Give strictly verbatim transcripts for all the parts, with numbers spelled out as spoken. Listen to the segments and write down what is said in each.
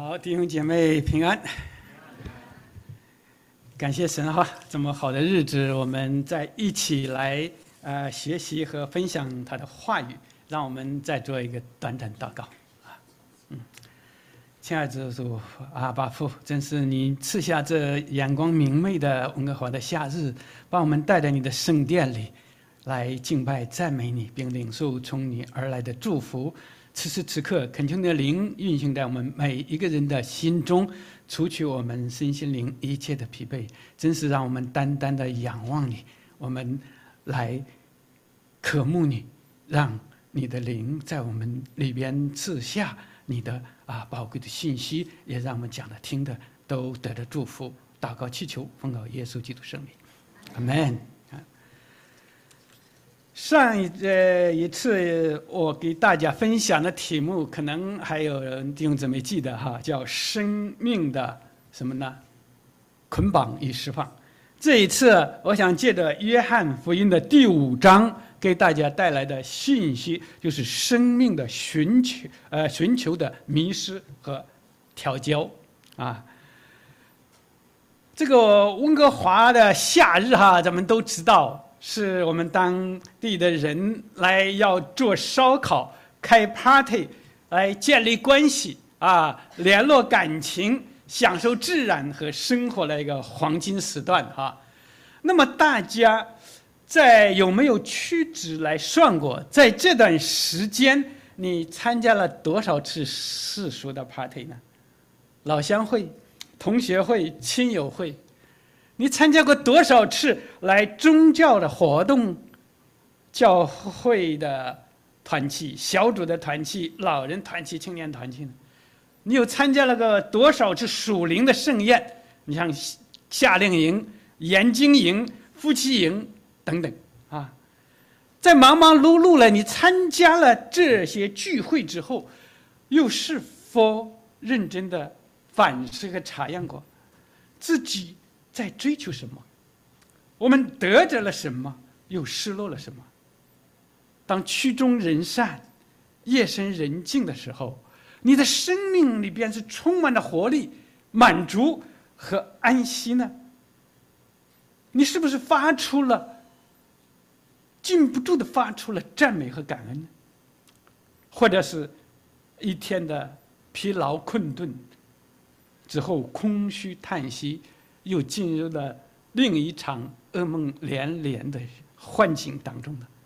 好，弟兄姐妹平安，感谢神哈，这么好的日子，我们在一起来呃学习和分享他的话语。让我们再做一个短短祷告啊，嗯，亲爱的主阿爸父，真是你赐下这阳光明媚的温哥华的夏日，把我们带到你的圣殿里来敬拜赞美你，并领受从你而来的祝福。此时此刻，恳求你的灵运行在我们每一个人的心中，除去我们身心灵一切的疲惫，真是让我们单单的仰望你，我们来渴慕你，让你的灵在我们里边赐下你的啊宝贵的信息，也让我们讲的听的都得到祝福。祷告祈求，奉告耶稣基督圣名，阿门。上一呃一次我给大家分享的题目，可能还有人弟兄姊妹记得哈，叫生命的什么呢？捆绑与释放。这一次我想借着约翰福音的第五章给大家带来的信息，就是生命的寻求呃寻求的迷失和调教啊。这个温哥华的夏日哈，咱们都知道。是我们当地的人来要做烧烤、开 party， 来建立关系啊，联络感情、享受自然和生活的一个黄金时段哈。那么大家在有没有屈指来算过，在这段时间你参加了多少次世俗的 party 呢？老乡会、同学会、亲友会。你参加过多少次来宗教的活动、教会的团契、小组的团契、老人团契、青年团契呢？你有参加了个多少次属灵的盛宴？你像夏令营、研经营、夫妻营等等啊，在忙忙碌碌了，你参加了这些聚会之后，又是否认真的反思和查验过自己在追求什么？我们得着了什么，又失落了什么？当曲终人散、夜深人静的时候，你的生命里边是充满了活力、满足和安息呢？你是不是发出了禁不住的发出了赞美和感恩呢？或者是一天的疲劳困顿之后，空虚叹息，又进入了另一场噩梦连连的幻境当中呢？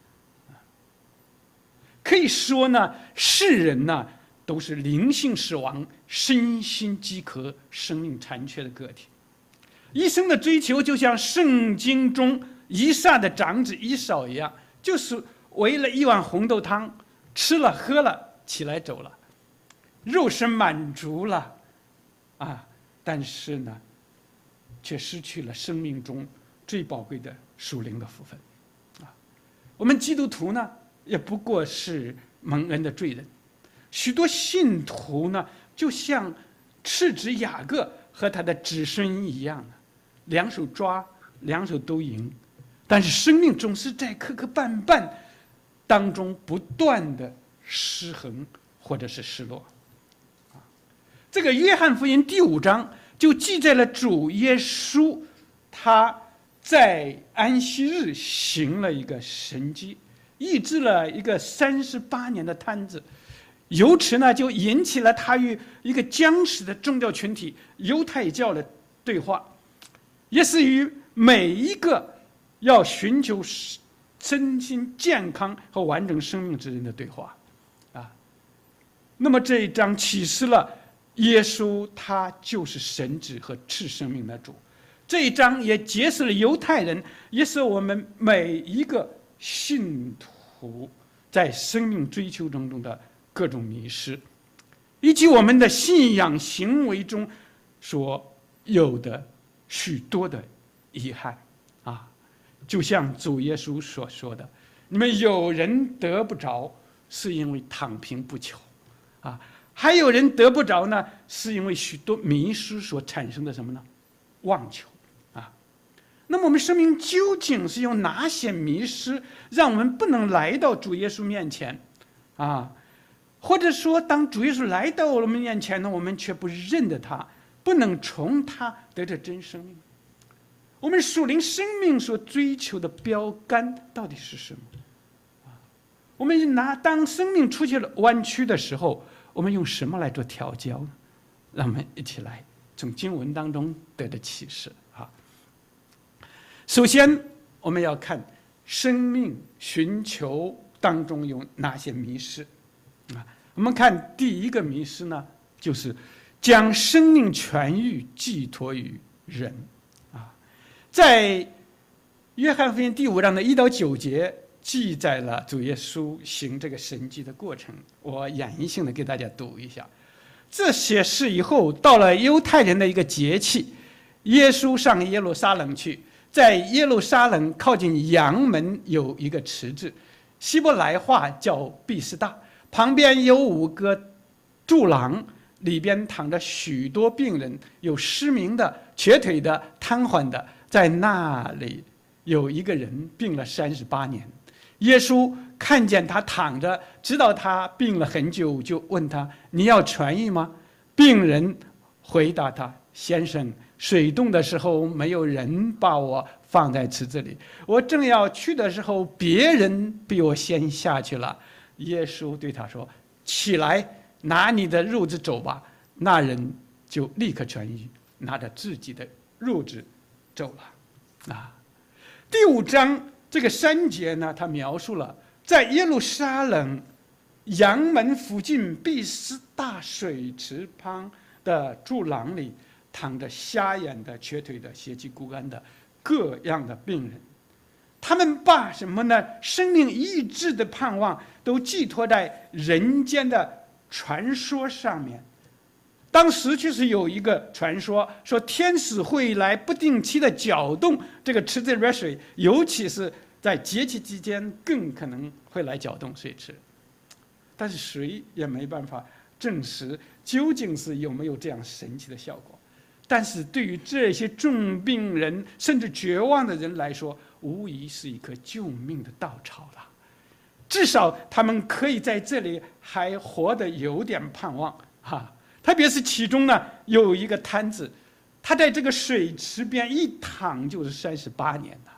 可以说呢，世人呢都是灵性死亡、身心饥渴、生命残缺的个体。一生的追求就像圣经中以撒的长子以扫一样，就是为了一碗红豆汤，吃了喝了，起来走了，肉身满足了啊，但是呢却失去了生命中最宝贵的属灵的福分，啊，我们基督徒呢，也不过是蒙恩的罪人。许多信徒呢，就像赤子雅各和他的子孙一样，两手抓，两手都赢，但是生命总是在磕磕绊绊当中不断的失衡或者是失落。这个约翰福音第五章就记载了主耶稣他在安息日行了一个神迹，医治了一个三十八年的瘫子，由此呢就引起了他与一个将死的宗教群体犹太教的对话，也是与每一个要寻求身心健康和完整生命之人的对话啊。那么这一章启示了耶稣他就是神子和赐生命的主，这一章也揭示了犹太人，也是我们每一个信徒在生命追求当中的各种迷失，以及我们的信仰行为中所有的许多的遗憾啊。就像主耶稣所说的，你们有人得不着是因为躺平不求啊，还有人得不着呢，是因为许多迷失所产生的什么呢？妄求啊。那么我们生命究竟是有哪些迷失，让我们不能来到主耶稣面前啊？ 或者说，当主耶稣来到我们面前呢，我们却不认得他，不能从他得着真生命。我们属灵生命所追求的标杆到底是什么？我们拿当生命出现了弯曲的时候，我们用什么来做调教呢？让我们一起来从经文当中得的启示啊。首先，我们要看生命寻求当中有哪些迷失啊？我们看第一个迷失呢，就是将生命痊愈寄托于人啊。在约翰福音第五章的一到九节记载了主耶稣行这个神迹的过程，我演绎性的给大家读一下。这些事以后，到了犹太人的一个节气，耶稣上耶路撒冷去，在耶路撒冷靠近阳门有一个池子，希伯来话叫毕士大，旁边有五个柱廊，里边躺着许多病人，有失明的、瘸腿的、瘫痪的。在那里有一个人病了三十八年，耶稣看见他躺着，知道他病了很久，就问他：“你要痊愈吗？”病人回答他：“先生，水冻的时候没有人把我放在池子里，我正要去的时候，别人比我先下去了。”耶稣对他说：“起来，拿你的褥子走吧。”那人就立刻痊愈，拿着自己的褥子走了。啊，第五章这个三节呢，他描述了在耶路撒冷阳门附近毕士大水池旁的柱廊里，躺着瞎眼的、瘸腿的、血气枯干的各样的病人。他们把什么呢？生命意志的盼望都寄托在人间的传说上面。当时就是有一个传说，说天使会来不定期的搅动这个池子里的水，尤其是在节气期间更可能会来搅动水池。但是谁也没办法证实究竟是有没有这样神奇的效果。但是对于这些重病人甚至绝望的人来说，无疑是一颗救命的稻草了。至少他们可以在这里还活得有点盼望哈。特别是其中呢有一个摊子，他在这个水池边一躺就是三十八年了。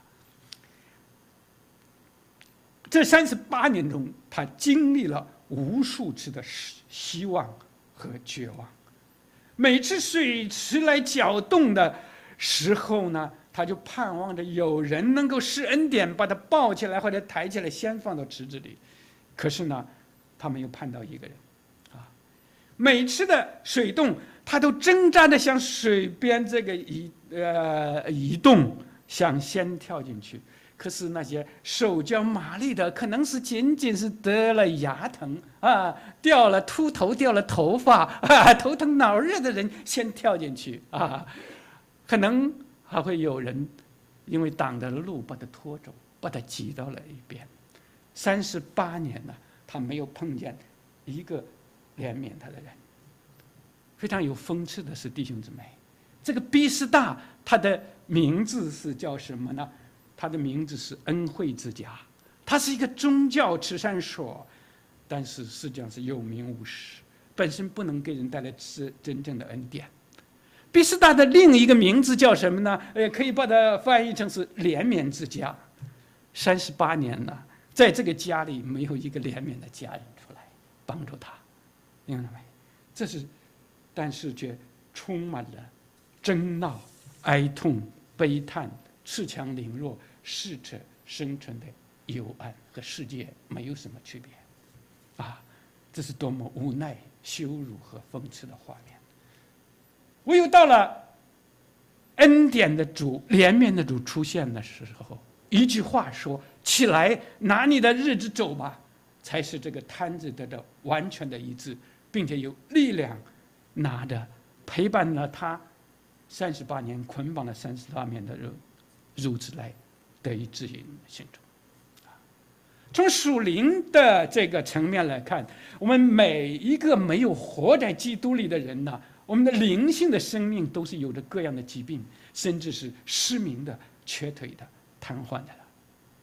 这三十八年中，他经历了无数次的希望和绝望。每次水池来搅动的时候呢，他就盼望着有人能够施恩典，把他抱起来或者抬起来，先放到池子里。可是呢，他没有盼到一个人。每次的水动，他都挣扎着向水边这个移呃移动，想先跳进去。可是那些手脚麻利的，可能是仅仅是得了牙疼啊，掉了秃头，掉了头发啊，头疼脑热的人先跳进去啊，可能还会有人因为挡着路把他拖走，把他挤到了一边。三十八年了，他没有碰见一个怜悯他的人。非常有讽刺的是，弟兄姊妹，这个毕士大他的名字是叫什么呢？他的名字是恩惠之家，它是一个宗教慈善所，但是实际上是有名无实，本身不能给人带来是真正的恩典。毕士大的另一个名字叫什么呢？呃，可以把它翻译成是怜悯之家。三十八年了，在这个家里没有一个怜悯的家人出来帮助他，明白没？这是，但是却充满了争闹、哀痛、悲叹、恃强凌弱、适者生存的幽暗，和世界没有什么区别啊！这是多么无奈、羞辱和讽刺的画面。唯有到了恩典的主、怜悯的主出现的时候，一句话说：“起来，拿你的日子走吧”，才是这个摊子得到完全的一致，并且有力量拿着陪伴了他三十八年，捆绑了三十八年的褥子来得以指引行走。从属灵的这个层面来看，我们每一个没有活在基督里的人呢，我们的灵性的生命都是有着各样的疾病，甚至是失明的、瘸腿的、瘫痪的了。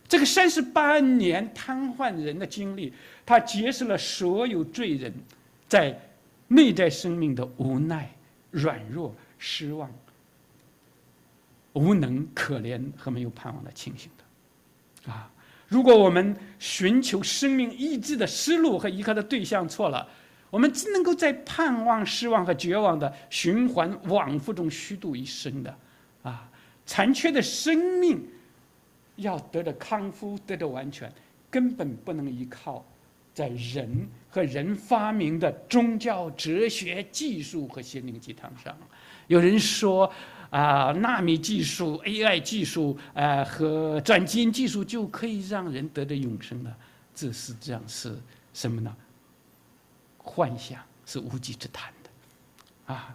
这个三十八年瘫痪人的经历，他揭示了所有罪人在内在生命的无奈、软弱、失望、无能、可怜和没有盼望的情形的。啊，如果我们寻求生命意志的思路和依靠的对象错了，我们只能够在盼望、失望和绝望的循环往复中虚度一生的。啊，残缺的生命要得到康复、得到完全，根本不能依靠在人和人发明的宗教、哲学、技术和心灵鸡汤上。有人说啊，纳米技术、A I 技术啊和转基因技术就可以让人得到永生了，这实际上是什么呢？幻想，是无稽之谈的啊！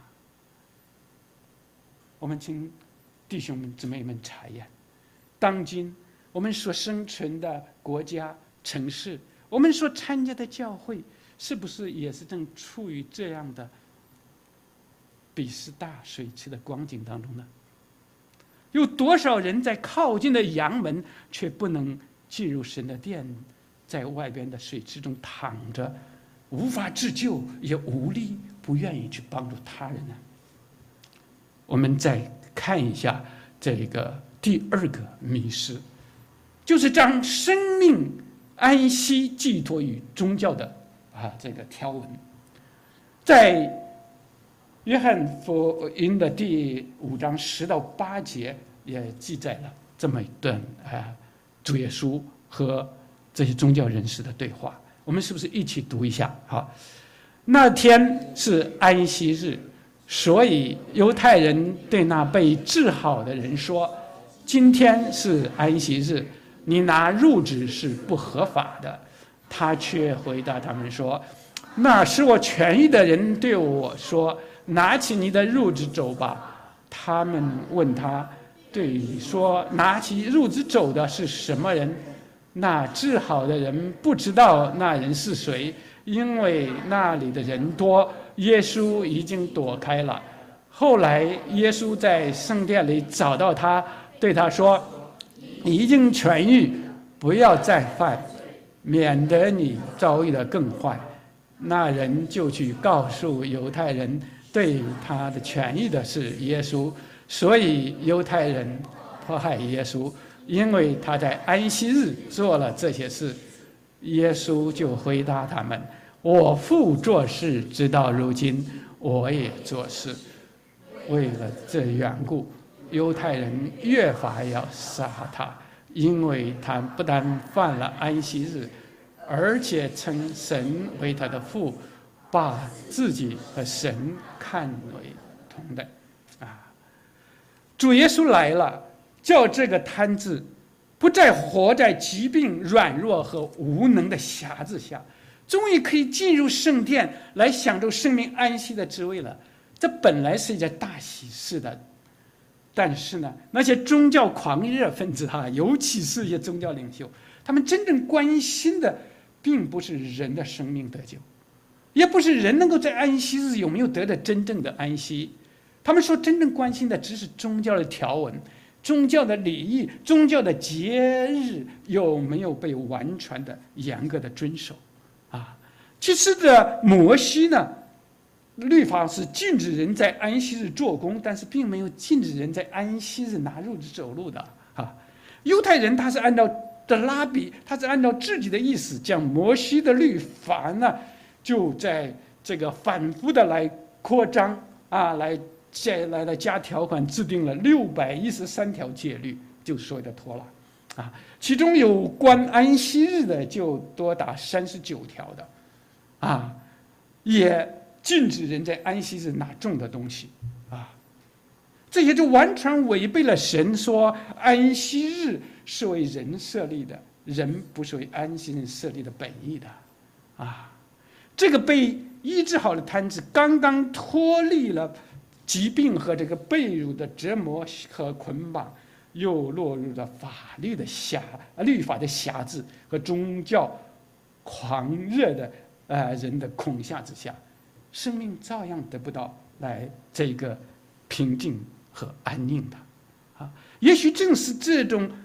我们请弟兄们姊妹们查验，当今我们所生存的国家、城市，我们所参加的教会，是不是也是正处于这样的彼时大水池的光景当中呢？有多少人在靠近的阳门，却不能进入神的殿，在外边的水池中躺着，无法自救，也无力，不愿意去帮助他人呢？我们再看一下这个第二个迷失，就是将生命安息寄托于宗教的啊这个条文。在约翰福音的第五章十到八节也记载了这么一段啊主耶稣和这些宗教人士的对话，我们是不是一起读一下？好，那天是安息日，所以犹太人对那被治好的人说：“今天是安息日，你拿褥子是不合法的。”他却回答他们说：“那使我痊愈的人对我说，拿起你的褥子走吧。”他们问他，对说：“拿起褥子走的是什么人？”那治好的人不知道那人是谁，因为那里的人多，耶稣已经躲开了。后来耶稣在圣殿里找到他，对他说：“你已经痊愈，不要再犯，免得你遭遇的更坏。”那人就去告诉犹太人，对他的痊愈的是耶稣，所以犹太人迫害耶稣，因为他在安息日做了这些事。耶稣就回答他们：“我父做事，直到如今，我也做事。”为了这缘故，犹太人越发要杀他，因为他不但犯了安息日，而且称神为他的父，把自己和神看为同等。啊，主耶稣来了，叫这个瘫子不再活在疾病、软弱和无能的辖制下，终于可以进入圣殿来享受生命安息的滋味了。这本来是一件大喜事的，但是呢，那些宗教狂热分子哈，尤其是一些宗教领袖，他们真正关心的并不是人的生命得救，也不是人能够在安息日有没有得到真正的安息。他们说真正关心的只是宗教的条文、宗教的礼仪、宗教的节日有没有被完全的严格的遵守啊。其实的摩西呢，律法是禁止人在安息日做工，但是并没有禁止人在安息日拿褥子走路的啊。犹太人他是按照的拉比，他是按照自己的意思，将摩西的律法呢，就在这个反复的来扩张啊，来再来来加条款，制定了六百一十三条戒律，就是所谓的托拉啊。其中有关安息日的就多达三十九条的啊，也禁止人在安息日拿重的东西啊，这些就完全违背了神说安息日是为人设立的，人不是为安息日设立的本意的啊。这个被医治好的瘫子刚刚脱离了疾病和这个被辱的折磨和捆绑，又落入了法律的辖律法的辖制和宗教狂热的呃人的恐吓之下，生命照样得不到来这个平静和安宁的啊。也许正是这种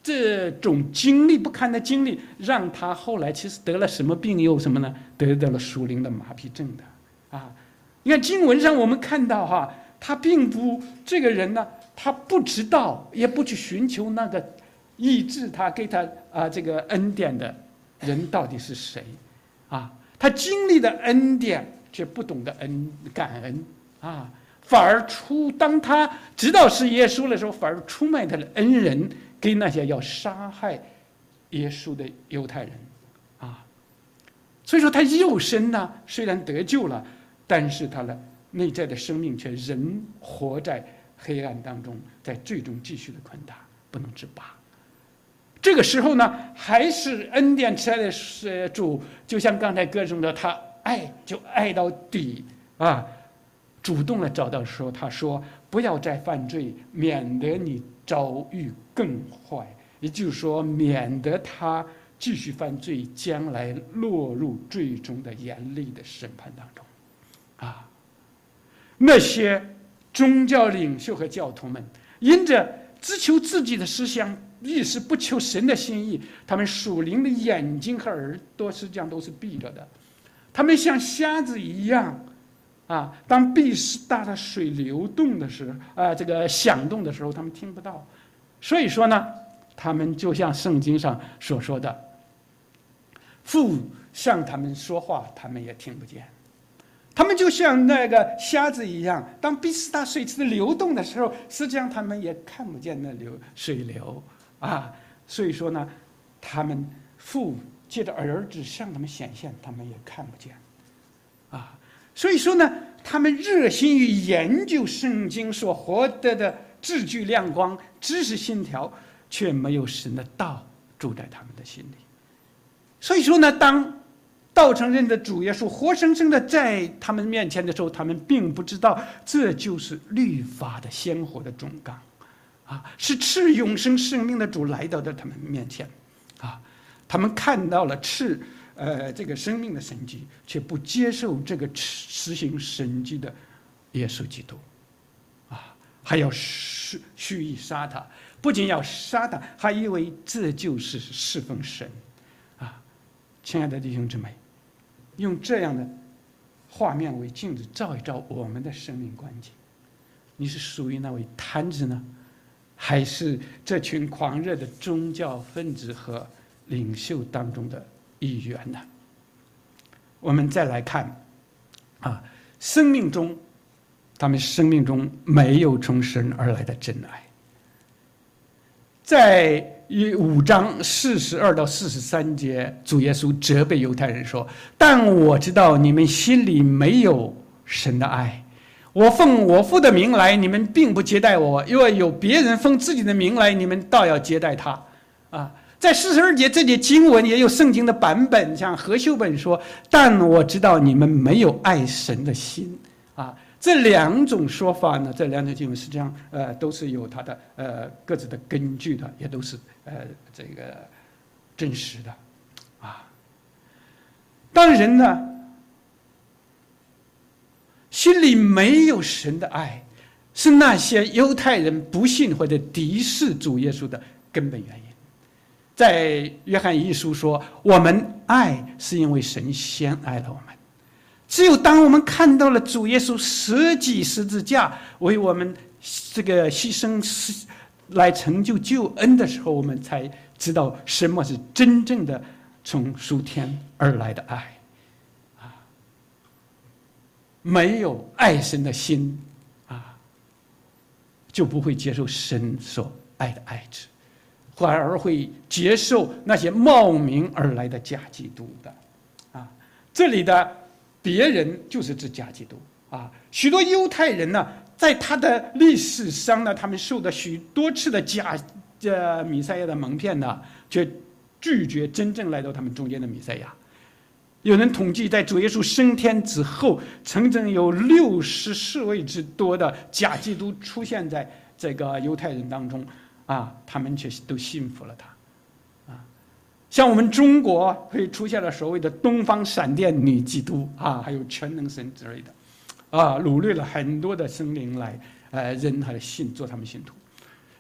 这种经历不堪的经历，让他后来其实得了什么病？又什么呢？得到了属灵的麻痹症的啊！你看经文上我们看到哈，他并不这个人呢，他不知道，也不去寻求那个医治他、给他啊这个恩典的人到底是谁啊？他经历的恩典，却不懂得恩感恩啊，反而出当他知道是耶稣的时候，反而出卖他的恩人。给那些要杀害耶稣的犹太人啊，所以说他肉身呢虽然得救了，但是他的内在的生命却仍活在黑暗当中，在最终继续的捆打，不能自拔。这个时候呢，还是恩典慈爱的主，就像刚才歌中的，他爱就爱到底啊，主动的找到的时候，他说：“不要再犯罪，免得你遭遇更坏。”也就是说，免得他继续犯罪，将来落入最终的严厉的审判当中。啊，那些宗教领袖和教徒们，因着只求自己的思想意识，不求神的心意，他们属灵的眼睛和耳朵实际上都是闭着的，他们像瞎子一样。啊，当毕士大的水流动的时候，啊，这个响动的时候，他们听不到。所以说呢，他们就像圣经上所说的，父向他们说话，他们也听不见。他们就像那个瞎子一样，当毕士大水池流动的时候，实际上他们也看不见那流水流啊。所以说呢，他们父借着儿子向他们显现，他们也看不见啊。所以说呢，他们热心于研究圣经所获得的字句亮光、知识信条，却没有神的道住在他们的心里。所以说呢，当道成肉的主耶稣活生生的在他们面前的时候，他们并不知道这就是律法的鲜活的忠刚啊，是赐永生生命的主来到了他们面前啊，他们看到了赐呃，这个生命的神迹，却不接受这个实行神迹的耶稣基督，啊，还要蓄蓄意杀他，不仅要杀他，还以为这就是侍奉神，啊，亲爱的弟兄姊妹，用这样的画面为镜子照一照我们的生命光景，你是属于那位摊子呢，还是这群狂热的宗教分子和领袖当中的一员呢？我们再来看啊，生命中他们生命中没有从神而来的真爱。在五章四十二到四十三节，主耶稣责备犹太人说：“但我知道你们心里没有神的爱。我奉我父的名来，你们并不接待我；若有别人奉自己的名来，你们倒要接待他。”啊。在四十二节这节经文也有圣经的版本，像何修本说：“但我知道你们没有爱神的心。”啊，这两种说法呢，这两种经文实际上呃都是有它的呃各自的根据的，也都是呃这个真实的啊。当人呢心里没有神的爱，是那些犹太人不信或者敌视主耶稣的根本原因。在约翰一书说，我们爱是因为神先爱了我们。只有当我们看到了主耶稣舍己十字架为我们这个牺牲来成就救恩的时候，我们才知道什么是真正的从属天而来的爱啊！没有爱神的心啊，就不会接受神所爱的爱子，反而会接受那些冒名而来的假基督的，啊，这里的别人就是指假基督啊。许多犹太人呢，在他的历史上呢，他们受的许多次的假呃弥赛亚的蒙骗呢，却拒绝真正来到他们中间的弥赛亚。有人统计，在主耶稣升天之后，曾经有六十四位之多的假基督出现在这个犹太人当中。啊，他们却都信服了他，啊，像我们中国会出现了所谓的东方闪电女基督啊，还有全能神之类的，啊，掳掠了很多的生灵来，呃，人还信做他们信徒。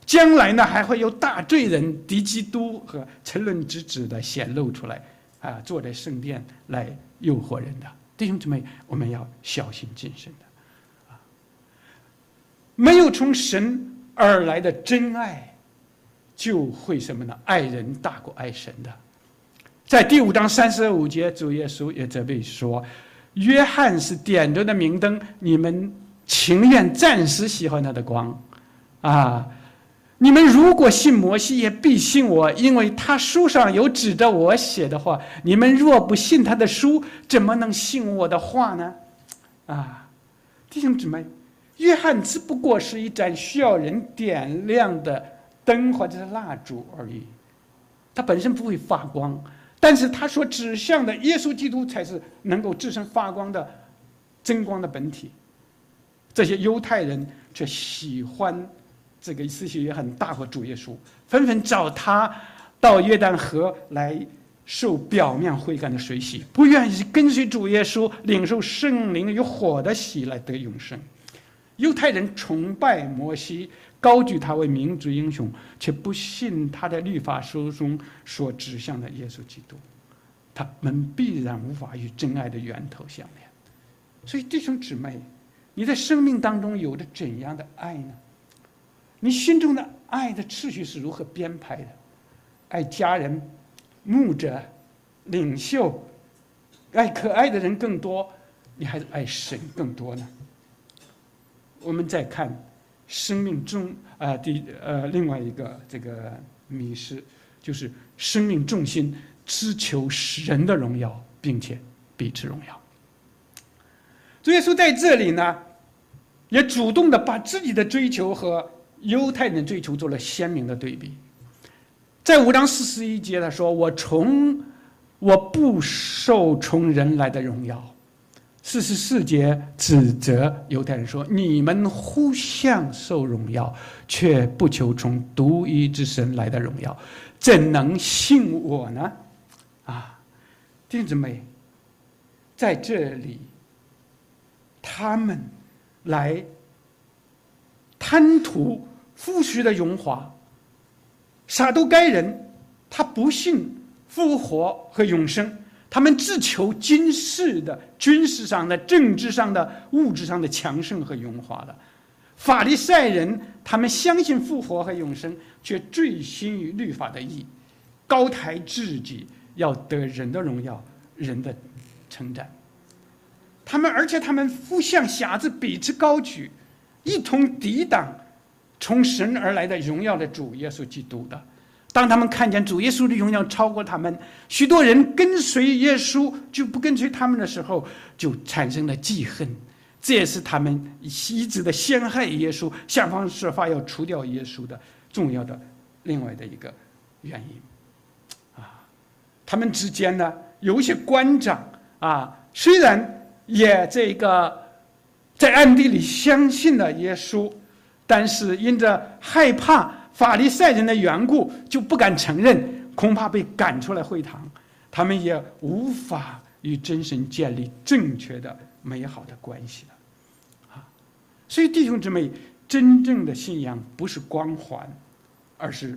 将来呢还会有大罪人敌基督和沉沦之子的显露出来啊，坐在圣殿来诱惑人的。弟兄姊妹，我们要小心谨慎的啊！没有从神而来的真爱，就会什么呢？爱人大过爱神的。在第五章三十五节，主耶稣也责备说：“约翰是点着的明灯，你们情愿暂时喜欢他的光，啊！你们如果信摩西，也必信我，因为他书上有指着我写的话。你们若不信他的书，怎么能信我的话呢？”啊，弟兄姊妹，约翰只不过是一盏需要人点亮的灯或者是蜡烛而已，它本身不会发光，但是他所指向的耶稣基督才是能够自身发光的真光的本体。这些犹太人却喜欢这个思想也很大过主耶稣，纷纷找他到约旦河来受表面灰干的水洗，不愿意跟随主耶稣领受圣灵与火的洗来得永生。犹太人崇拜摩西，高举他为民族英雄，却不信他在律法书中所指向的耶稣基督，他们必然无法与真爱的源头相连。所以弟兄姊妹，你在生命当中有着怎样的爱呢？你心中的爱的次序是如何编排的？爱家人、牧者、领袖，爱可爱的人更多，你还是爱神更多呢？我们再看生命中啊、呃、第呃另外一个这个迷失，就是生命重心只求神的荣耀，并且彼此荣耀。主耶稣在这里呢，也主动的把自己的追求和犹太人的追求做了鲜明的对比。在五章四十一节他说：“我从我不受从人来的荣耀。”四十四节指责犹太人说：“你们互相受荣耀，却不求从独一之神来的荣耀，怎能信我呢？”啊，弟兄姊妹，在这里他们来贪图复续的荣华。撒都该人他不信复活和永生，他们只求今世的军事上的、政治上的、物质上的强盛和荣华的。法利赛人他们相信复活和永生，却醉心于律法的义，高抬自己，要得人的荣耀、人的称赞。他们而且他们互相辖制，彼此高举，一同抵挡从神而来的荣耀的主耶稣基督的。当他们看见主耶稣的荣耀超过他们，许多人跟随耶稣就不跟随他们的时候，就产生了记恨。这也是他们一直的陷害耶稣，想方设法要除掉耶稣的重要的另外的一个原因。啊，他们之间呢有一些官长啊，虽然也这个在暗地里相信了耶稣，但是因着害怕法利赛人的缘故，就不敢承认，恐怕被赶出来会堂，他们也无法与真神建立正确的美好的关系了。啊，所以弟兄姊妹，真正的信仰不是光环，而是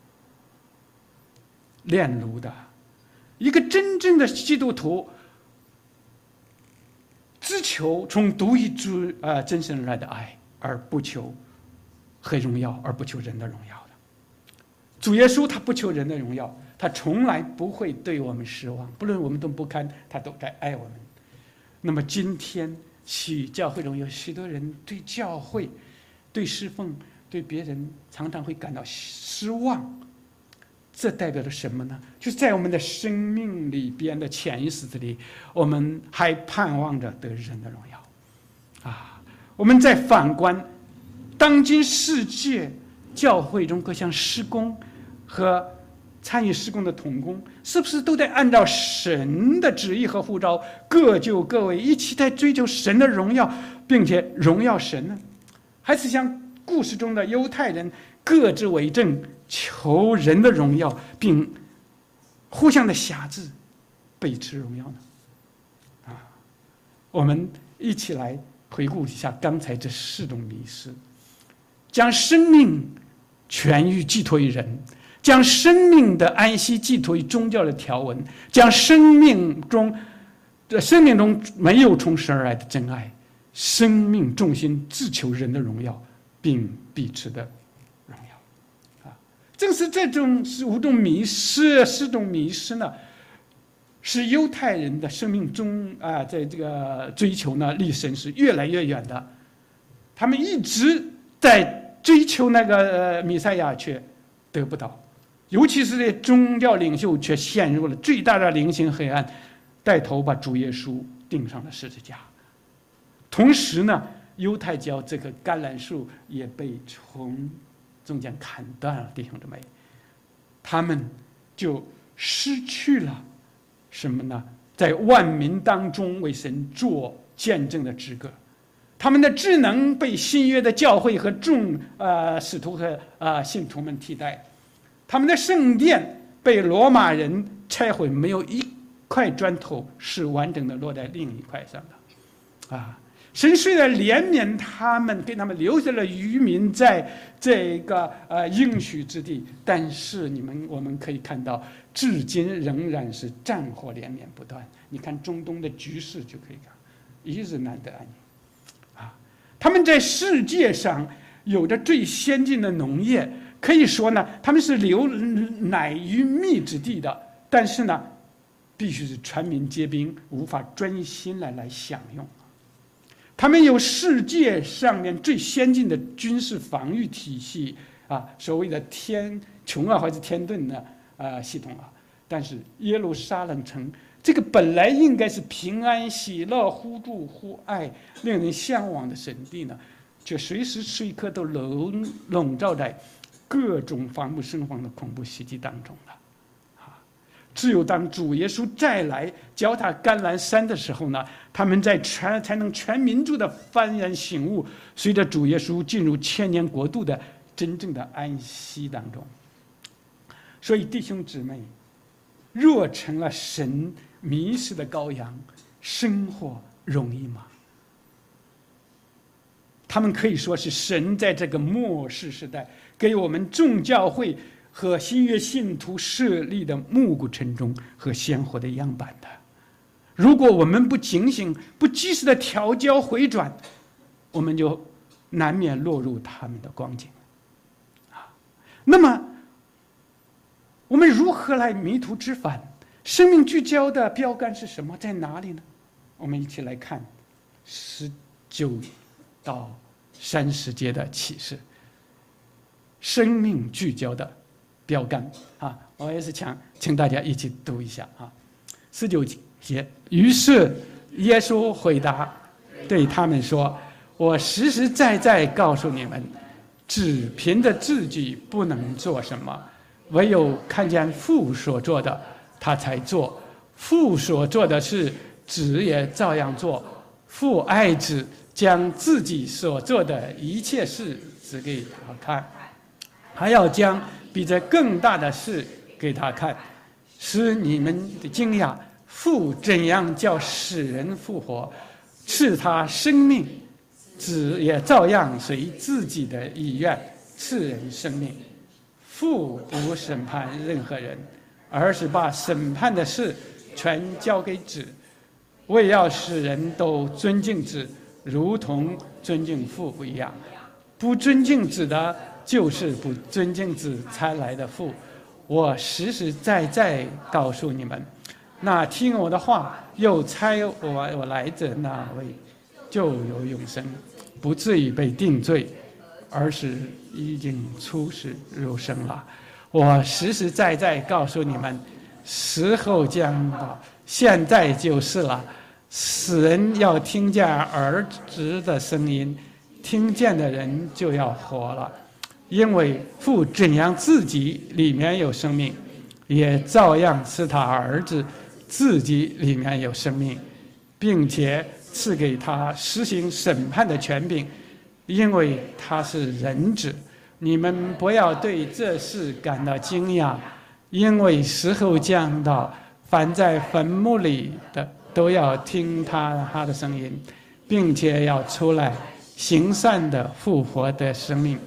炼炉的。一个真正的基督徒只求从独一之呃真神而来的爱，而不求和荣耀，而不求人的荣耀的。主耶稣他不求人的荣耀，他从来不会对我们失望，不论我们都不堪，他都在爱我们。那么今天许教会中有许多人对教会、对侍奉、对别人常常会感到失望，这代表着什么呢？就是在我们的生命里边的潜意识里，我们还盼望着得人的荣耀啊！我们再反观当今世界教会中各项事工和参与事工的同工，是不是都在按照神的旨意和呼召，各就各位，一起在追求神的荣耀，并且荣耀神呢？还是像故事中的犹太人各自为政，求人的荣耀，并互相的辖制，彼此荣耀呢？啊，我们一起来回顾一下刚才这四种迷失，将生命痊愈寄托于人，将生命的安息寄托于宗教的条文，将生命中生命中没有从神而来的真爱，生命重心自求人的荣耀，并彼此的荣耀。啊，正是这种是五种迷失，四种迷失呢，使犹太人的生命中啊，在这个追求呢，离神是越来越远的。他们一直在追求那个呃弥赛亚，却得不到。尤其是这宗教领袖却陷入了最大的灵性黑暗，带头把主耶稣钉上了十字架。同时呢，犹太教这棵橄榄树也被从中间砍断了，弟兄姊妹，他们就失去了什么呢？在万民当中为神做见证的资格。他们的智能被新约的教会和众呃使徒和呃信徒们替代，他们的圣殿被罗马人拆毁，没有一块砖头是完整的落在另一块上的。啊，神虽然怜悯他们，给他们留下了渔民在这个呃应许之地，但是你们我们可以看到，至今仍然是战火连绵不断。你看中东的局势就可以看，一日难得安宁。他们在世界上有着最先进的农业，可以说呢，他们是流奶与蜜之地的。但是呢，必须是全民皆兵，无法专心来来享用。他们有世界上面最先进的军事防御体系啊，所谓的天穹啊，或者天盾的啊系统啊。但是耶路撒冷城这个本来应该是平安、喜乐、互助、互爱、令人向往的神地呢，却随时随刻都笼笼罩在各种防不胜防的恐怖袭击当中了。啊，只有当主耶稣再来脚踏橄榄山的时候呢，他们在全才能全民族的幡然醒悟，随着主耶稣进入千年国度的真正的安息当中。所以弟兄姊妹，若成了神迷失的羔羊，生活容易吗？他们可以说是神在这个末世时代给我们众教会和新约信徒设立的暮鼓晨钟和鲜活的样板的。如果我们不警醒、不及时的调教回转，我们就难免落入他们的光景。啊，那么我们如何来迷途知返？生命聚焦的标杆是什么？在哪里呢？我们一起来看十九到三十节的启示。生命聚焦的标杆啊，我也是想请大家一起读一下啊。十九节，于是耶稣回答对他们说：“我实实在在告诉你们，只凭着自己不能做什么，唯有看见父所做的，他才做。父所做的事，子也照样做。父爱子，将自己所做的一切事指给他看，还要将比这更大的事给他看，使你们的惊讶。父怎样叫死人复活，赐他生命，子也照样随自己的意愿赐人生命。父不审判任何人，而是把审判的事全交给子，为要使人都尊敬子，如同尊敬父一样。不尊敬子的，就是不尊敬子差来的父。我实实在在告诉你们，那听我的话又差我我来者那位，就有永生，不至于被定罪，而是已经出世入生了。我实实在在告诉你们，时候将到，现在就是了。死人要听见儿子的声音，听见的人就要活了。因为父怎样自己里面有生命，也照样赐他儿子自己里面有生命，并且赐给他实行审判的权柄，因为他是人子。你们不要对这事感到惊讶，因为时候将到，凡在坟墓里的都要听他他的声音，并且要出来，行善的复活的生命，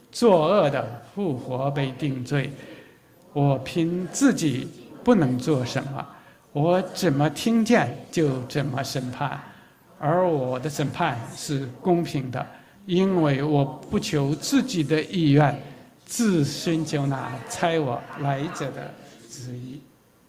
作恶的复活被定罪。我凭自己不能做什么，我怎么听见就怎么审判，而我的审判是公平的，因为我不求自己的意愿，自寻求那差我来者的旨意。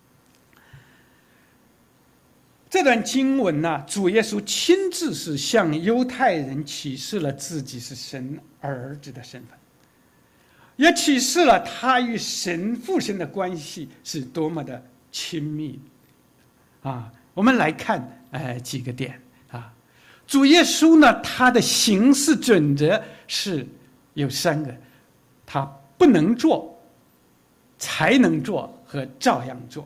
这段经文呢，主耶稣亲自是向犹太人启示了自己是神儿子的身份，也启示了他与神父神的关系是多么的亲密啊！我们来看呃几个点啊。主耶稣呢，他的行事准则是有三个：他不能做、才能做和照样做。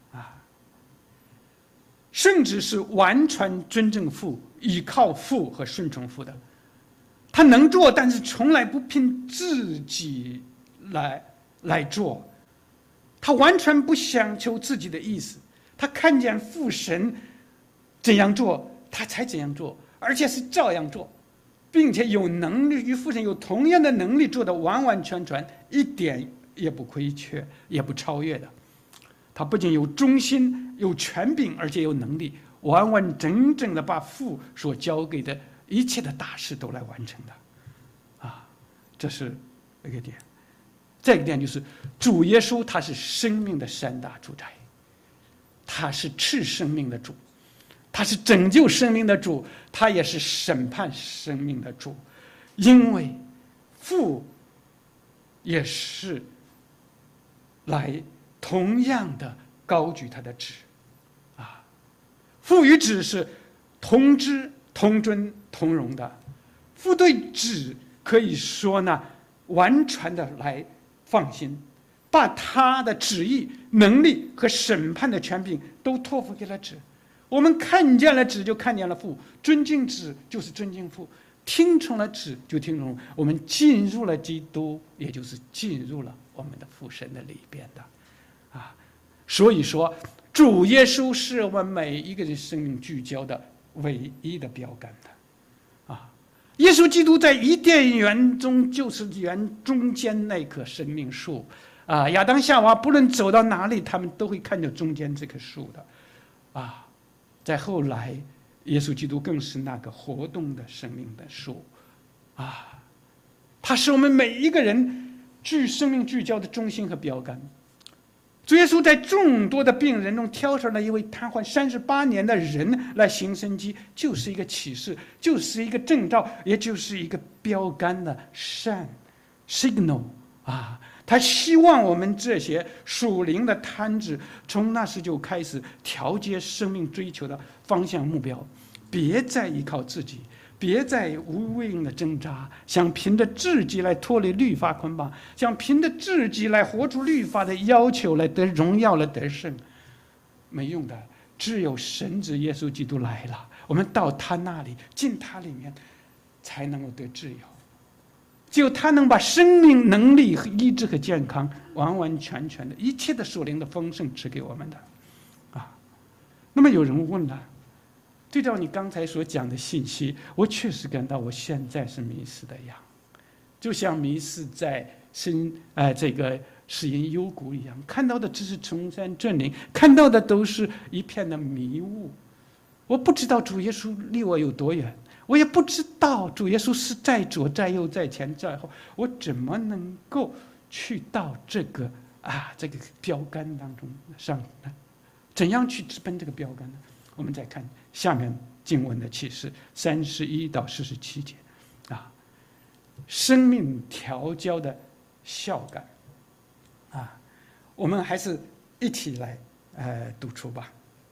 甚至是完全尊正父，依靠父和顺从父的。他能做，但是从来不凭自己来来做。他完全不想求自己的意思，他看见父神怎样做，他才怎样做，而且是照样做，并且有能力与父神有同样的能力做的完完全全，一点也不亏缺，也不超越的。他不仅有忠心、有权柄，而且有能力，完完整整的把父所交给的一切的大事都来完成的，啊，这是一个点。这个点就是主耶稣他是生命的三大主宰，他是赐生命的主，他是拯救生命的主，他也是审判生命的主，因为父也是来同样的高举他的旨，啊，父与子是同知、同尊、同荣的。父对子可以说呢，完全的来放心，把他的旨意、能力和审判的权柄都托付给了子。我们看见了子，就看见了父；尊敬子就是尊敬父，听从了子就听从。我们进入了基督，也就是进入了我们的父神的里边的。啊，所以说，主耶稣是我们每一个人生命聚焦的唯一的标杆的，啊，耶稣基督在伊甸园中就是园中间那棵生命树，啊，亚当夏娃不论走到哪里，他们都会看见中间这棵树的，啊，在后来，耶稣基督更是那个活动的生命的树，啊，他是我们每一个人聚生命聚焦的中心和标杆。主耶稣在众多的病人中挑选了一位瘫痪三十八年的人来行神迹，就是一个启示，就是一个征兆，也就是一个标杆的善 signal 啊！他希望我们这些属灵的摊子，从那时就开始调节生命追求的方向目标，别再依靠自己。别再无谓的挣扎，想凭着自己来脱离律法捆绑，想凭着自己来活出律法的要求来得荣耀来得胜，没用的。只有神子耶稣基督来了，我们到他那里，进他里面，才能够得自由。只有他能把生命、能力和医治和健康完完全全的一切的属灵的丰盛赐给我们的，啊。那么有人问了。对照你刚才所讲的信息，我确实感到我现在是迷失的羊，就像迷失在深呃这个死荫幽谷一样，看到的只是崇山峻岭，看到的都是一片的迷雾。我不知道主耶稣离我有多远，我也不知道主耶稣是在左在右在前在后，我怎么能够去到这个啊这个标杆当中上呢？怎样去直奔这个标杆呢？我们再看下面经文的启示三十一到四十七节，啊，生命调教的效感，啊，我们还是一起来呃读出吧。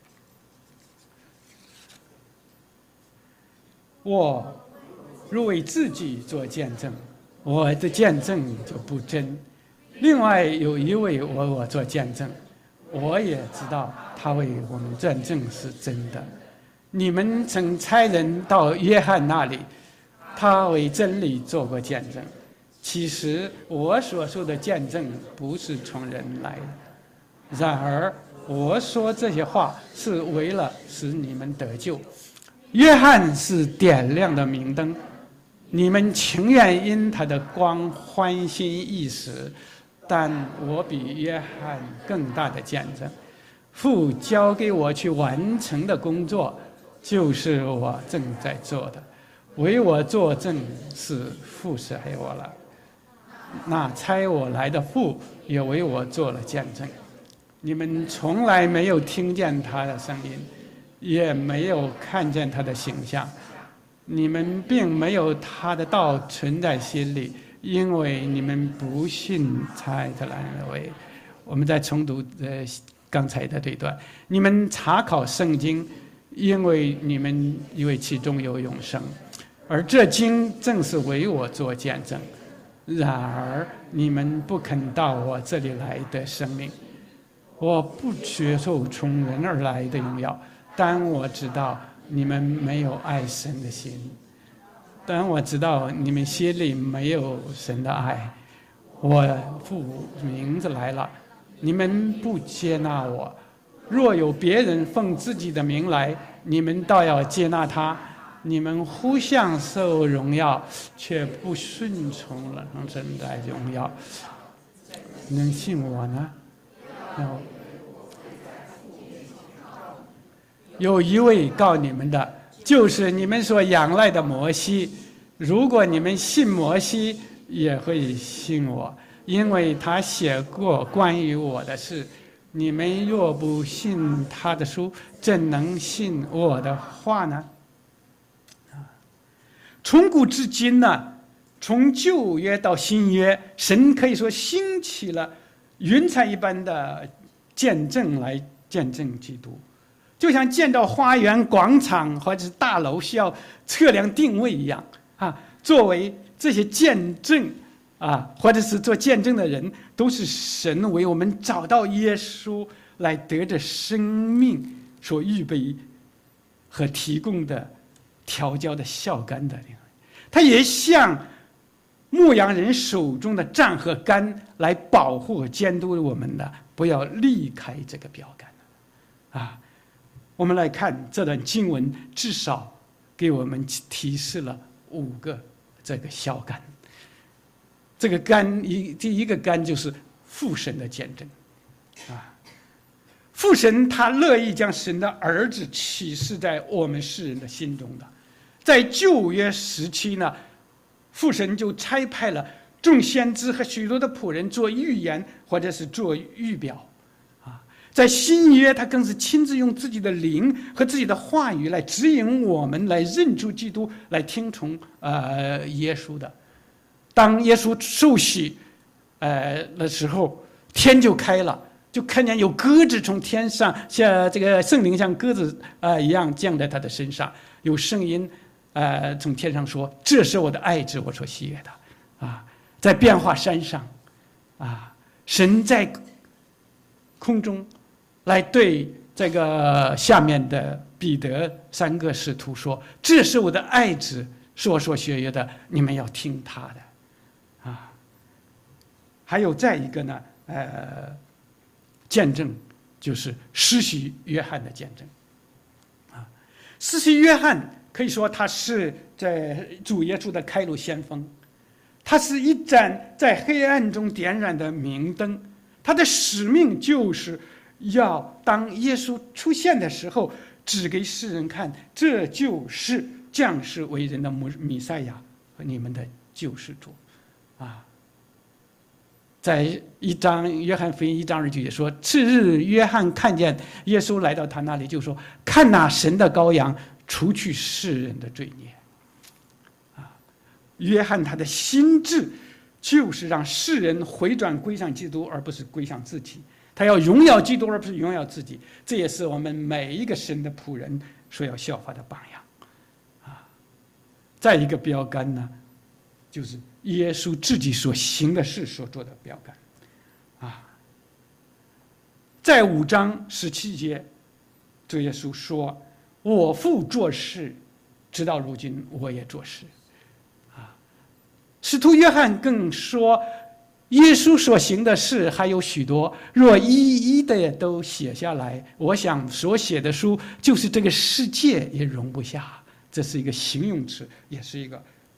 我若为自己做见证，我的见证就不真。另外有一位为我做见证，我也知道他为我们见证是真的。你们曾差人到约翰那里，他为真理做过见证。其实我所说的见证不是从人来的，然而我说这些话是为了使你们得救。约翰是点亮的明灯， 你们情愿因他的光欢心一时，但我比约翰更大的见证。父交给我去完成的工作，就是我正在做的。为我作证是父是爱我了，那差我来的父也为我做了见证。你们从来没有听见他的声音，也没有看见他的形象，你们并没有他的道存在心里，因为你们不信差他来的为。我们再重读呃刚才的这段，你们查考圣经，因为你们以为其中有永生，而这经正是为我做见证。然而你们不肯到我这里来的生命。我不接受从人而来的荣耀，但我知道你们没有爱神的心，但我知道你们心里没有神的爱。我父名字来了，你们不接纳我。若有别人奉自己的名来，你们倒要接纳他。你们互相受荣耀，却不顺从了神的荣耀。能信我呢？有一位告你们的，就是你们所仰赖的摩西。如果你们信摩西，也会信我，因为他写过关于我的事。你们若不信他的书，怎能信我的话呢？从古至今呢，从旧约到新约，神可以说兴起了云彩一般的见证来见证基督，就像建造花园、广场或者是大楼需要测量定位一样啊。作为这些见证啊，或者是做见证的人，都是神为我们找到耶稣来得着生命所预备和提供的调教的孝肝的。他也像牧羊人手中的杖和竿来保护和监督我们的，不要离开这个标杆啊。我们来看这段经文，至少给我们提示了五个这个孝竿。这个竿一第一个竿就是父神的见证啊。父神他乐意将神的儿子启示在我们世人的心中的。在旧约时期呢，父神就差派了众先知和许多的仆人做预言或者是做预表啊。在新约，他更是亲自用自己的灵和自己的话语来指引我们来认出基督，来听从呃耶稣的。当耶稣受洗呃的时候，天就开了，就看见有鸽子从天上，像这个圣灵像鸽子啊、呃、一样降在他的身上，有声音呃，从天上说：“这是我的爱子，我所喜悦的。”啊，在变化山上，啊，神在空中来对这个下面的彼得三个使徒说：“这是我的爱子，是我所喜悦的，你们要听他的。”啊，还有再一个呢，呃，见证就是施洗约翰的见证。啊，施洗约翰。可以说他是在主耶稣的开路先锋，他是一盏在黑暗中点燃的明灯，他的使命就是要当耶稣出现的时候，指给世人看，这就是降世为人的弥赛亚和你们的救世主啊。在一章约翰福音一章二节也说，次日约翰看见耶稣来到他那里，就说：“看那神的羔羊，除去世人的罪孽。”啊，约翰他的心志就是让世人回转归向基督，而不是归向自己。他要荣耀基督，而不是荣耀自己。这也是我们每一个神的仆人所要效法的榜样。啊，再一个标杆呢，就是耶稣自己所行的事所做的标杆。啊，在五章十七节，主耶稣说：“我父做事，直到如今我也做事。”啊，使徒约翰更说，耶稣所行的事还有许多，若一一的都写下来，我想所写的书就是这个世界也容不下。这是一个形容词，也是一个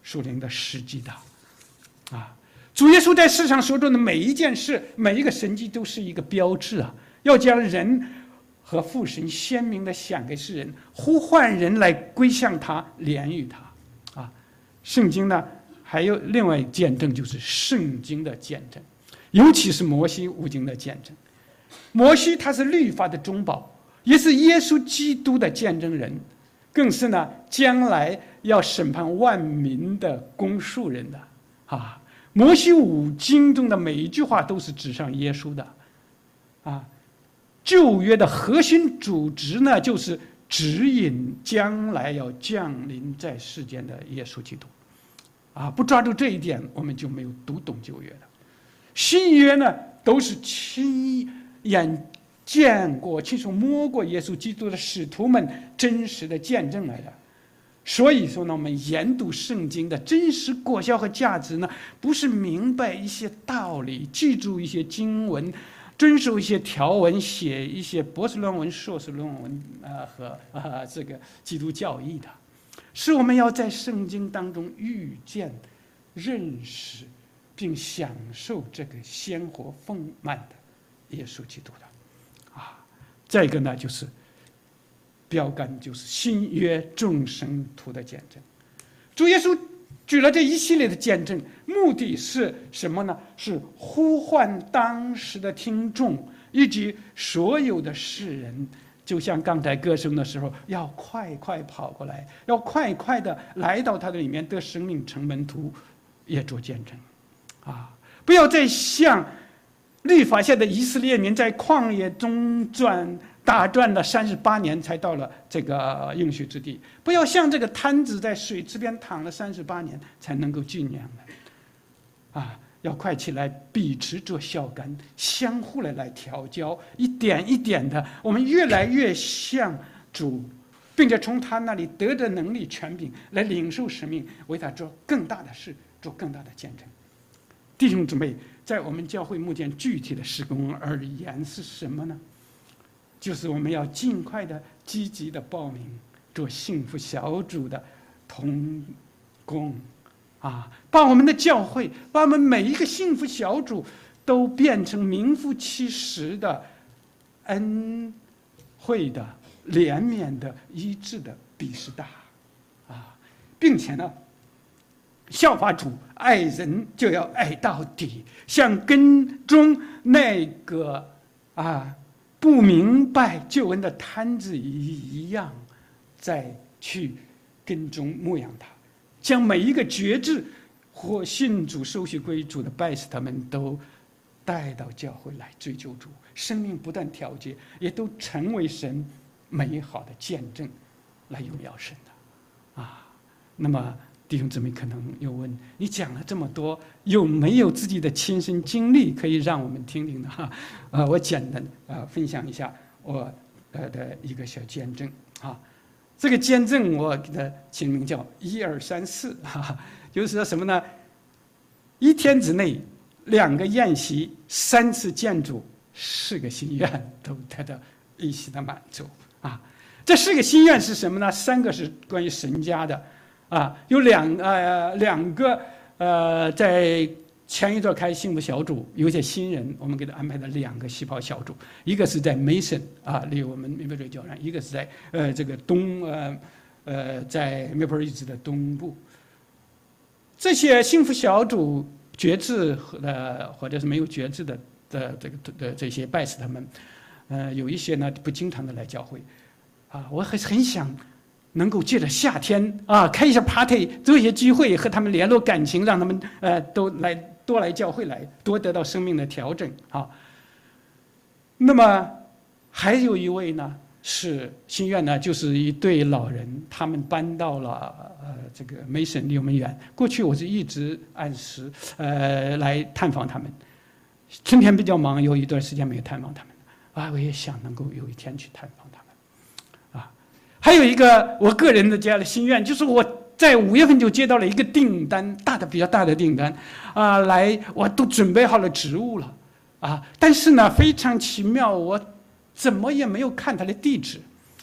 属灵的实际的。啊，主耶稣在世上所做的每一件事，每一个神迹都是一个标志啊，要将人和父神鲜明的显给世人，呼唤人来归向他，怜悯他。啊，圣经呢还有另外一个见证，就是圣经的见证，尤其是摩西五经的见证。摩西他是律法的中保，也是耶稣基督的见证人，更是呢将来要审判万民的公诉人的。啊，摩西五经中的每一句话都是指向耶稣的。啊，旧约的核心主旨呢，就是指引将来要降临在世间的耶稣基督。啊，不抓住这一点，我们就没有读懂旧约的。新约呢，都是亲眼见过、亲手摸过耶稣基督的使徒们真实的见证来的。所以说呢，我们研读圣经的真实果效和价值呢，不是明白一些道理，记住一些经文，遵守一些条文，写一些博士论文、硕士论文啊、呃、和啊、呃、这个基督教义的。是我们要在圣经当中遇见、认识，并享受这个鲜活丰满的耶稣基督的。啊，再一个呢，就是标杆，就是新约众生徒的见证。主耶稣举了这一系列的见证，目的是什么呢？是呼唤当时的听众以及所有的世人。就像刚才歌声的时候，要快快跑过来，要快快的来到他的里面得生命，成门徒，也做见证。啊，不要再像律法下的以色列民在旷野中转打转了三十八年才到了这个应许之地，不要像这个摊子在水池边躺了三十八年才能够进羊来。啊，要快起来，彼此做孝干，相互的来调教，一点一点的，我们越来越像主，并且从他那里得着能力、权柄，来领受使命，为他做更大的事，做更大的见证。弟兄姊妹，在我们教会目前具体的事工而言是什么呢？就是我们要尽快的、积极的报名做幸福小组的同工。啊，把我们的教会，把我们每一个幸福小组都变成名副其实的恩惠的、怜悯的、医治的比斯大。啊，并且呢，效法主，爱人就要爱到底，像跟踪那个啊不明白救恩的摊子一样，再去跟踪牧养他。将每一个决志或信主、受洗归主的拜师他们都带到教会来追求主，生命不断调节，也都成为神美好的见证，来荣耀神的。啊，那么弟兄姊妹可能又问：你讲了这么多，有没有自己的亲身经历可以让我们听听呢？哈，呃，我简单呃分享一下我呃的一个小见证啊。这个见证我给它起名叫一二三四，哈，就是说什么呢？一天之内，两个宴席，三次建筑，四个心愿都得到一起的满足啊！这四个心愿是什么呢？三个是关于神家的，啊，有两呃两个呃在前一段开幸福小组，有些新人，我们给他安排了两个细胞小组，一个是在 Mason 啊，离我们 Maple Ridge 较远；一个是在呃这个东呃呃在 Maple Ridge 的东部。这些幸福小组决志的或者是没有决志的的这个的这些拜师他们，呃有一些呢不经常的来教会，啊，我很很想能够借着夏天啊开一下 party， 做一些聚会和他们联络感情，让他们呃都来多来教会来，多得到生命的调整啊。那么还有一位呢是心愿呢，就是一对老人，他们搬到了呃这个梅省离我们远。过去我是一直按时呃来探访他们，春天比较忙，有一段时间没有探访他们啊，我也想能够有一天去探访他们啊。还有一个我个人的家的心愿，就是我在五月份就接到了一个订单，大的比较大的订单啊，来我都准备好了植物了啊，但是呢非常奇妙，我怎么也没有看他的地址，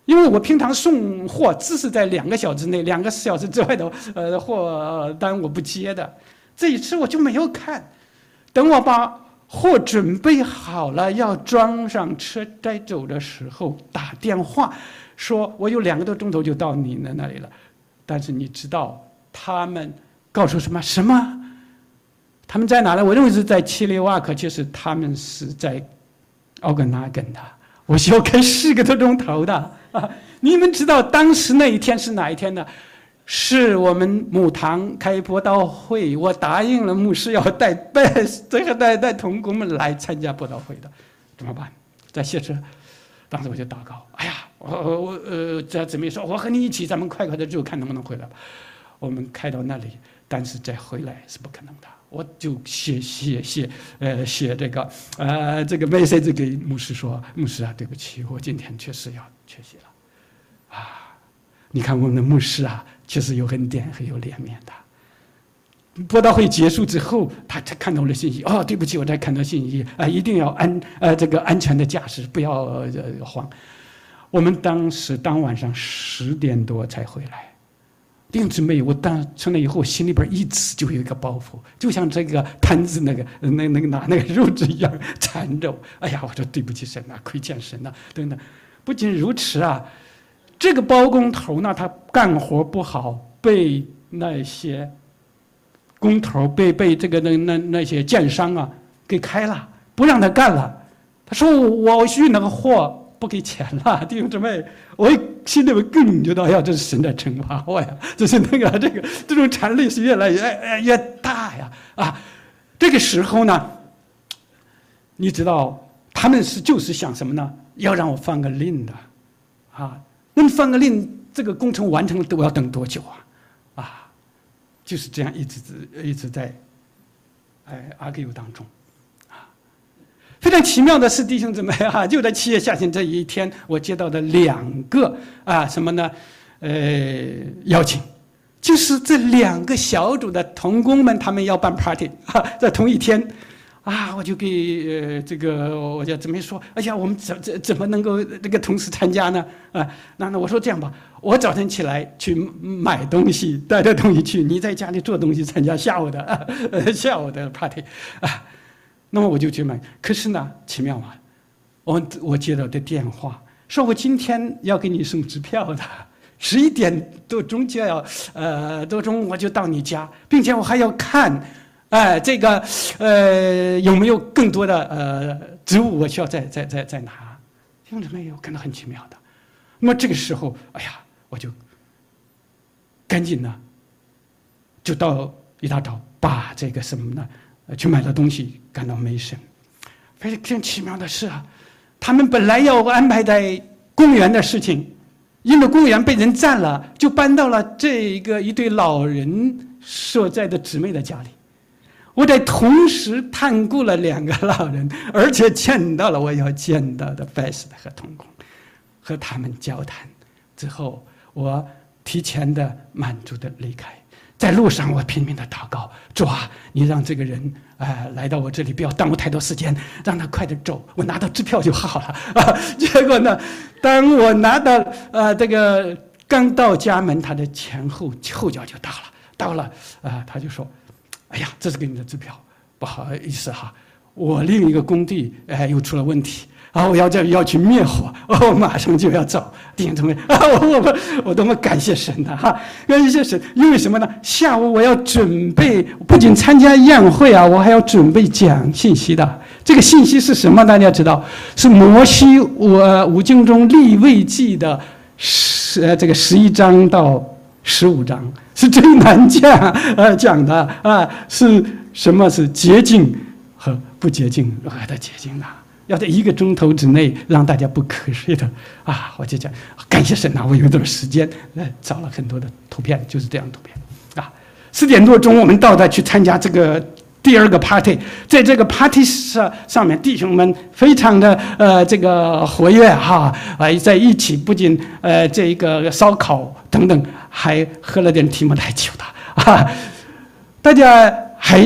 因为我平常送货只是在两个小时内，两个小时之外的呃货单我不接的。这一次我就没有看，等我把货准备好了要装上车带走的时候，打电话说我有两个多钟头就到你的那里了。但是你知道他们告诉什么什么？他们在哪呢？我认为是在切列瓦克，其实他们是在奥根纳根的。我需要开四个多钟头的啊！你们知道当时那一天是哪一天呢？是我们母堂开播道会，我答应了牧师要带带这个带带同工们来参加播道会的，怎么办？在谢车，当时我就祷告，哎呀，我我呃，这姊妹说，我和你一起，咱们快快的就看能不能回来吧。我们开到那里，但是再回来是不可能的。我就写写写，呃，写这个呃这个 message 给牧师说，牧师啊，对不起，我今天确实要缺席了，啊，你看我们的牧师啊。确实有恩典，很有怜悯的。播道会结束之后，他才看到了信息。哦，对不起，我才看到信息啊、呃，一定要安呃这个安全的驾驶，不要、呃、慌。我们当时当晚上十点多才回来。弟兄姊妹，我当从那以后，心里边一直就有一个包袱，就像这个摊子那个那那个拿那个肉质一样缠着我。哎呀，我说对不起神呐、啊，亏欠神呐、啊，等等。不仅如此啊。这个包工头呢，他干活不好，被那些工头被被这个那那那些建商啊给开了，不让他干了。他说我运那个货不给钱了，弟兄姊妹，我心里面更觉得呀，这是神在惩罚我呀，这是那个这个这种缠累是越来越越大呀啊！这个时候呢，你知道他们是就是想什么呢？要让我放个令的，啊。那么放个令，这个工程完成了都要等多久啊？啊，就是这样一直一直在哎 argue 当中，啊，非常奇妙的是，弟兄姊妹啊，就在七月下旬这一天，我接到的两个啊什么呢？呃，邀请，就是这两个小组的同工们，他们要办 party 啊，在同一天。啊，我就给呃这个我就怎么说？哎呀，我们怎怎怎么能够这个同时参加呢？啊，那那我说这样吧，我早晨起来去买东西，带着东西去，你在家里做东西，参加下午的啊呃下午的 party 啊。那么我就去买，可是呢，奇妙啊，我我接到的电话说我今天要给你送支票的，十一点多钟就要呃多钟我就到你家，并且我还要看。哎、呃，这个，呃，有没有更多的呃职务我需要再再再再拿？弟兄姊妹，我感到很奇妙的。那么这个时候，哎呀，我就赶紧呢，就到一大早把这个什么呢，呃、去买的东西赶到梅省。非常奇妙的是啊，他们本来要安排在公园的事情，因为公园被人占了，就搬到了这个一对老人所在的姊妹的家里。我在同时探顾了两个老人，而且见到了我要见到的 Best 和同工，和他们交谈之后，我提前的满足的离开。在路上，我拼命的祷告，主啊，你让这个人呃来到我这里，不要耽误太多时间，让他快点走，我拿到支票就好了啊。结果呢，当我拿到呃这个刚到家门，他的前后后脚就到了，到了啊、呃，他就说。哎呀，这是给你的支票，不好意思哈，我另一个工地哎又出了问题啊，我要这要去灭火，我马上就要走，弟兄姊妹啊，我我我多么感谢神呐、啊、哈，感谢神，因为什么呢？下午我要准备，不仅参加宴会啊，我还要准备讲信息的。这个信息是什么？大家知道，是摩西我五经中利未记的十呃这个十一章到十五章。是最难讲呃讲的啊，是什么是洁净和不洁净如何的洁净呢？要在一个钟头之内让大家不瞌睡的啊！我就讲感谢神啊，我有点时间，呃，找了很多的图片，就是这样图片啊。四点多钟我们到达去参加这个第二个 party， 在这个 party 上上面，弟兄们非常的呃这个活跃哈，啊在一起，不仅呃这个烧烤等等。还喝了点提莫太酒的啊！大家还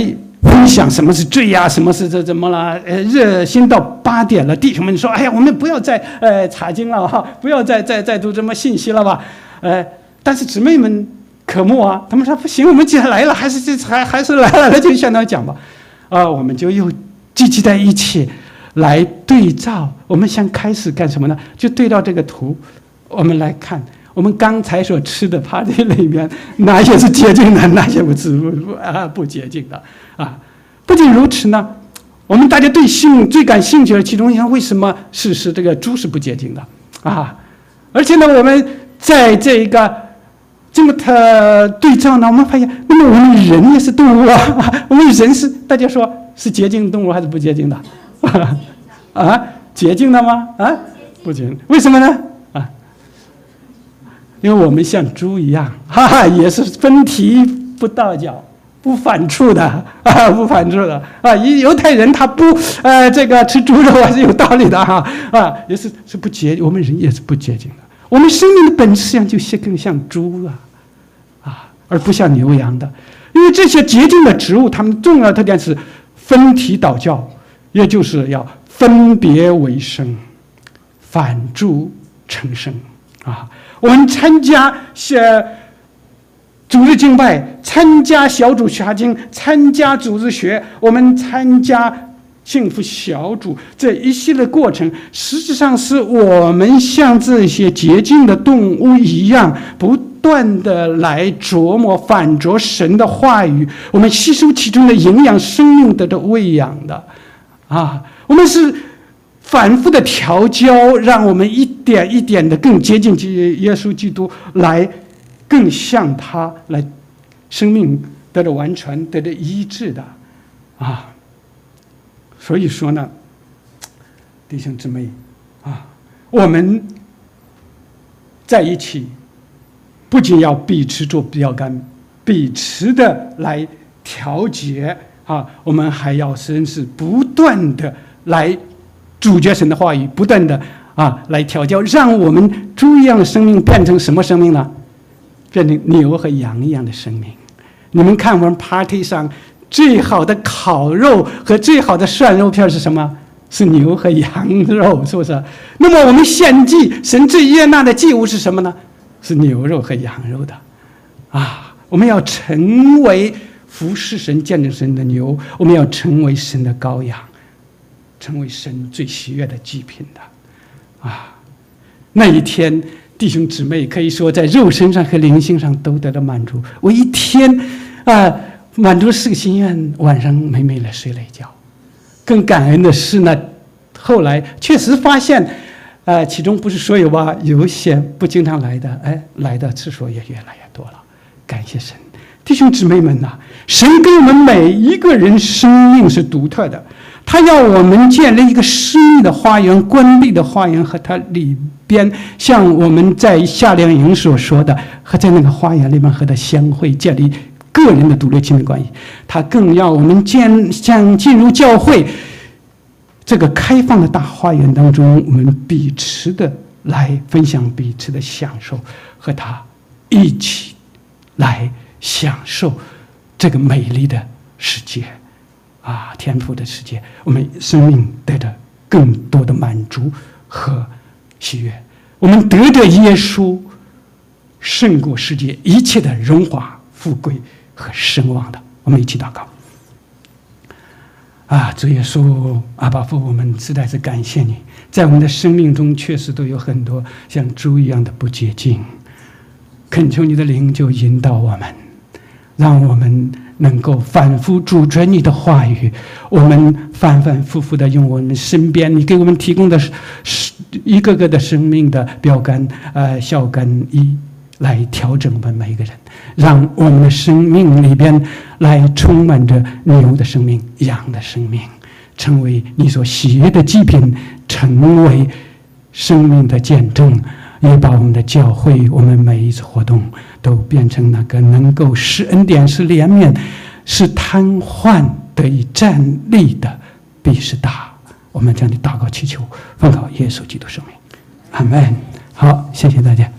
分享什么是罪呀、啊，什么是这怎么了？呃，热心到八点了，弟兄们说：“哎呀，我们不要再呃查经了哈，不要再再再读什么信息了吧？”呃，但是姊妹们渴慕啊，他们说：“不行，我们既然来了，还是这还还是来了，那就向他讲吧。”啊，我们就又聚集在一起来对照。我们先开始干什么呢？就对照这个图，我们来看。我们刚才所吃的 party 里面，哪些是洁净的，哪些不是不啊不洁净的啊？不仅如此呢，我们大家对性最感兴趣的其中一项，为什么是是这个猪是不洁净的啊？而且呢，我们在这个这么的对照呢，我们发现，那么我们人也是动物啊，我们人是大家说是洁净动物还是不洁净的？啊，洁净的吗？啊，不洁净，为什么呢？因为我们像猪一样，哈哈，也是分蹄不到脚，不反刍的啊，不反刍的啊。犹太人他不呃这个吃猪肉还是有道理的哈啊，也是是不洁，我们人也是不洁净的。我们生命的本质实际上就更像猪啊啊，而不像牛羊的。因为这些洁净的植物，它们重要的特点是分蹄倒教，也就是要分别为生，反刍成生啊。我们参加是主日敬拜，参加小组查经，参加主日学，我们参加幸福小组，这一系列过程，实际上是我们像这些洁净的动物一样，不断的来琢磨反着神的话语，我们吸收其中的营养，生命得到喂养的啊，我们是反复的调教，让我们一点一点的更接近耶稣基督，来更像他，来生命得到完全，得到医治的啊。所以说呢，弟兄姊妹啊，我们在一起，不仅要彼此做标杆，彼此的来调节啊，我们还要真是不断的来主角神的话语，不断的啊来调教，让我们猪一样的生命变成什么生命呢？变成牛和羊一样的生命。你们看我们 party 上最好的烤肉和最好的涮肉片是什么？是牛和羊肉，是不是？那么我们献祭，神最悦纳的祭物是什么呢？是牛肉和羊肉的啊！我们要成为服侍神、见证神的牛，我们要成为神的羔羊，成为神最喜悦的祭品的啊！那一天，弟兄姊妹可以说在肉身上和灵性上都得到满足。我一天啊，满足四个心愿，晚上美美的睡了一觉。更感恩的是呢，后来确实发现，呃，其中不是所有吧，有些不经常来的，哎，来的次数也越来越多了。感谢神，弟兄姊妹们呐、啊，神给我们每一个人生命是独特的，他要我们建立一个私密的花园、关闭的花园，和它里边，像我们在夏令营所说的，和在那个花园里面和它相会，建立个人的独立亲密关系。他更要我们建像进入教会这个开放的大花园当中，我们彼此的来分享彼此的享受，和他一起来享受这个美丽的世界啊，天父的世界，我们生命得到更多的满足和喜悦，我们得着耶稣胜过世界一切的荣华富贵和声望的。我们一起祷告啊，主耶稣，阿爸父，我们实在是感谢你，在我们的生命中确实都有很多像猪一样的不洁净，恳求你的灵就引导我们，让我们能够反复主持你的话语，我们反反复复的用我们身边你给我们提供的一个个的生命的标杆呃效杆一来调整我们每一个人，让我们的生命里边来充满着牛的生命、羊的生命，成为你所喜悦的祭品，成为生命的见证，也把我们的教会、我们每一次活动都变成那个能够施恩典、施怜悯、使瘫痪得以站立的比士大。我们这样的祷告祈求，奉靠耶稣基督圣名，阿们。好，谢谢大家。